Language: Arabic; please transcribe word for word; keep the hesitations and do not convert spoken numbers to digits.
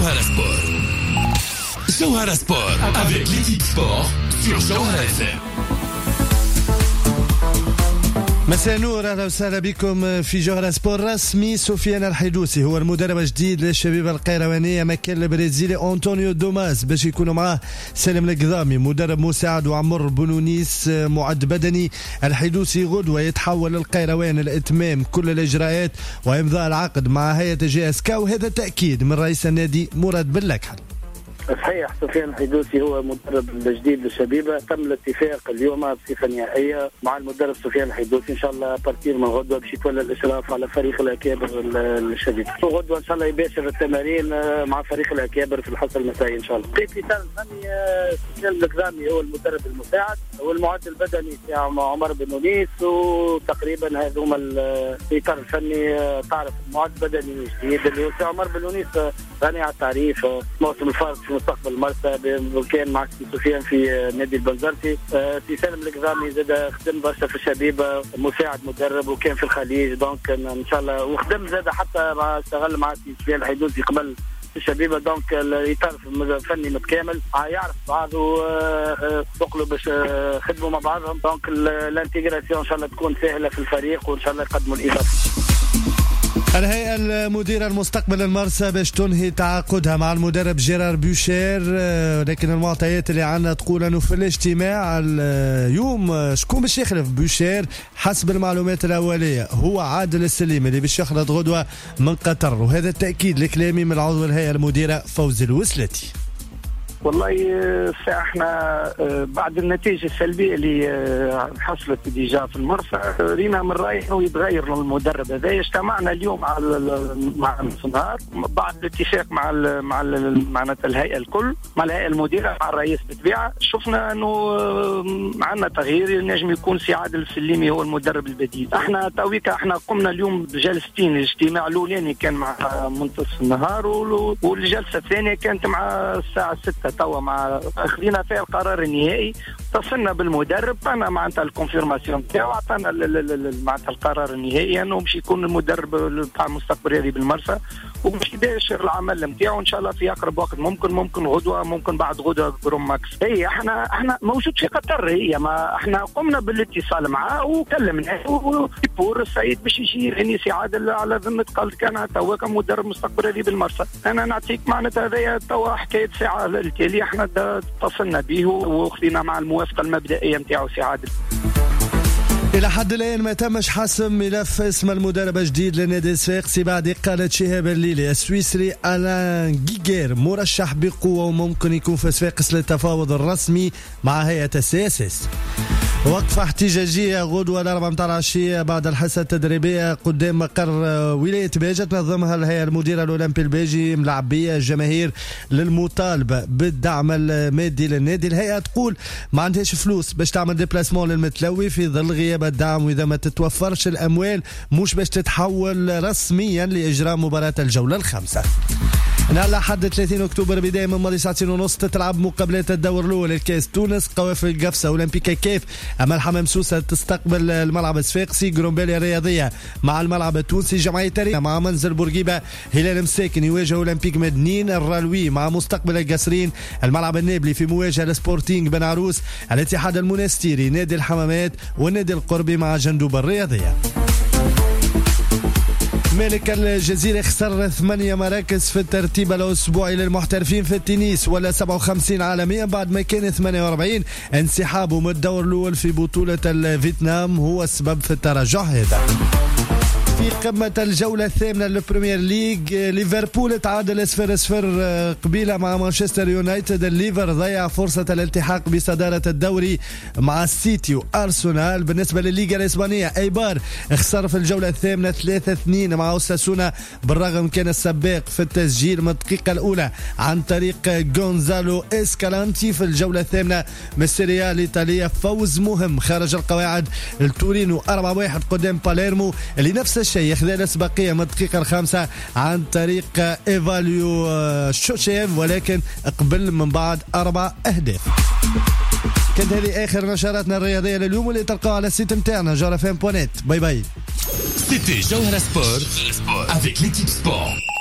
Jawhara Sport. Jawhara Sport avec l'équipe sport sur Jawhara إف إم. مساء النور، اهلا وسهلا بكم في جوهرة سبور. رسمي سفيان الحيدوسي هو المدرب الجديد للشبيبة القيروانية مكان البرازيلي أنطونيو دوماس، باش يكونوا معاه سالم القضامي مدرب مساعد وعمر بنونيس معد بدني. الحيدوسي غدوة يتحول للقيروان لإتمام كل الإجراءات وإمضاء العقد مع هيئة جي اس كا، وهذا تأكيد من رئيس النادي مراد باللكحل. صحيح، سفيان الحيدوسي هو مدرب الجديد للشبيبة. تم الاتفاق اليوم بصفة نهائية مع المدرب سفيان الحيدوسي، ان شاء الله بارتير من غدوة باش يتولى الاشراف على فريق الاكابر للشبيبة، وغدوة ان شاء الله يباشر التمارين مع فريق الاكابر في الحصة المسائي ان شاء الله. في اطار الفني سفيان القضامي هو المدرب المساعد والمعد البدني عمر بنونيس، وتقريبا هذوما الاطار الفني. تعرف المعد البدني الجديد اللي هو عمر بنونيس غني على التعريف، موسم الفارق في مستقبل المرسى وكان مع سفيان في نادي البنزرتي. في سالم القضامي زاد خدم برشا في الشبيبة، مساعد مدرب وكان في الخليج، دونك ان شاء الله وخدم زاد حتى مع اشتغل مع سفيان الحيدوسي قبل في الشبيبة. دونك الاطار الفني متكامل، يعرف بعضه دخلوا باش خدموا مع بعضهم. دونك الانتجراسيون ان شاء الله تكون سهله في الفريق وان شاء الله يقدموا الاضافه. الهيئة المديرة المستقبل المرسى باش تنهي تعاقدها مع المدرب جيرار بوشير، لكن المعطيات اللي عنا تقول انه في الاجتماع اليوم شكون باش يخلف بوشير. حسب المعلومات الاوليه هو عادل السليم اللي باش يخلط غدوه من قطر، وهذا التاكيد لكلامي من عضو الهيئة المديرة فوزي الوسلتي. والله ساعة احنا بعد النتيجة السلبية اللي حصلت ديجا في المرسى رينا من رأيه انه يتغير المدرب هذا. اجتمعنا اليوم على مع النهار بعد الاتفاق مع ال مع معناتها الهيئة الكل، مع الهيئة المديرة مع الرئيس بالطبيعة. شفنا انه عندنا تغيير، ينجم يكون سي عادل السليمي هو المدرب البديل. احنا تويكا احنا قمنا اليوم بجلستين، الاجتماع الاولاني كان مع منتصف النهار والجلسة الثانية كانت مع الساعة ستة توا، مع اخذنا فيها القرار النهائي. اتصلنا بالمدرب، انا معناتها الكونفيرماسيون تاعو، عطانا معناتها القرار النهائي انه باش يكون المدرب تاع المستقبل الرياضي بالمرسى وباش يباشر العمل نتاعو ان شاء الله في اقرب وقت ممكن، ممكن غدوه، ممكن بعد غدوه بروم ماكس. هي احنا احنا موجود في قطر، هي ما احنا قمنا بالاتصال معاه وكلمناه وبور السعيد باش يجي يعني سي عادل على ذمه قال كان توا كمدرب مستقبل الرياضي بالمرسى. انا نعطيك معناتها هذايا توا حكايه ساعه التالي احنا اتصلنا به وخذينا مع الموافقه المبدئيه نتاعو سي عادل. إلى حد الآن ما تمش حسم ملف اسم المدرب الجديد لنادي الصفاقسي بعد إقالة شهاب الليلي. السويسري ألان جيجير مرشح بقوة وممكن يكون في صفاقس للتفاوض الرسمي مع هيئة السي اس اس. وقفة احتجاجية غدوة الأربعة متاع العشية بعد الحصة التدريبية قدام مقر ولاية باجة تنظمها الهيئة المديرة الأولمبي الباجي، ملعبية الجماهير للمطالبة بالدعم المادي للنادي. الهيئة تقول ما عندهاش فلوس باش تعمل ديبلاسمون للمتلوي في ظل غياب الدعم، وإذا ما تتوفرش الأموال مش باش تتحول رسميا لإجراء مباراة الجولة الخامسة. على حد ثلاثين أكتوبر بداية من ماضي ساعتين ونص تتلعب مقابلات الدور الأول الكاس تونس. قوافل القفصة أولمبيكا كيف أما الحمام سوسة تستقبل الملعب الصفاقسي. جرومباليا الرياضية مع الملعب التونسي. جمعية تاريخ مع منزل بورقيبة. هلال مساكن يواجه أولمبيك مدنين. الرالوي مع مستقبل القصرين. الملعب النابلي في مواجهة لسبورتينغ بن عروس. الاتحاد المنستيري نادي الحمامات، والنادي القربي مع جندوب الرياضية. مالك الجزيرة خسر ثمانية مراكز في الترتيب الأسبوعي للمحترفين في التنس، ولا سبعة وخمسين عالميا بعد ما كان ثمانية وأربعين. انسحابه من الدور الأول في بطولة الفيتنام هو السبب في التراجع هذا. في قمة الجولة الثامنة للبريمير ليج ليفربول تعادل صفر صفر قبيلة مع مانشستر يونايتد. الليفر ضيع فرصة الالتحاق بصدارة الدوري مع السيتي وأرسنال. بالنسبة للليغا الإسبانية ايبار خسر في الجولة الثامنة ثلاثة اثنين مع أوساسونا، بالرغم كان السباق في التسجيل من الدقيقة الأولى عن طريق غونزالو إسكالانتي. في الجولة الثامنة من السيريا الإيطالية فوز مهم خارج القواعد التورينو أربعة واحد قدام باليرمو، اللي نفس الشيء ياخذ الاسبقيه من الدقيقه الخامسه عن طريق ايفاليو شوشيف، ولكن قبل من بعد اربع اهداف. كانت هذه اخر نشراتنا الرياضيه لليوم، واللي تلقاها على السيت نتاعنا جوهرة إف إم دوت نت. باي باي. C'était Jawhara Sport avec l'équipe sport.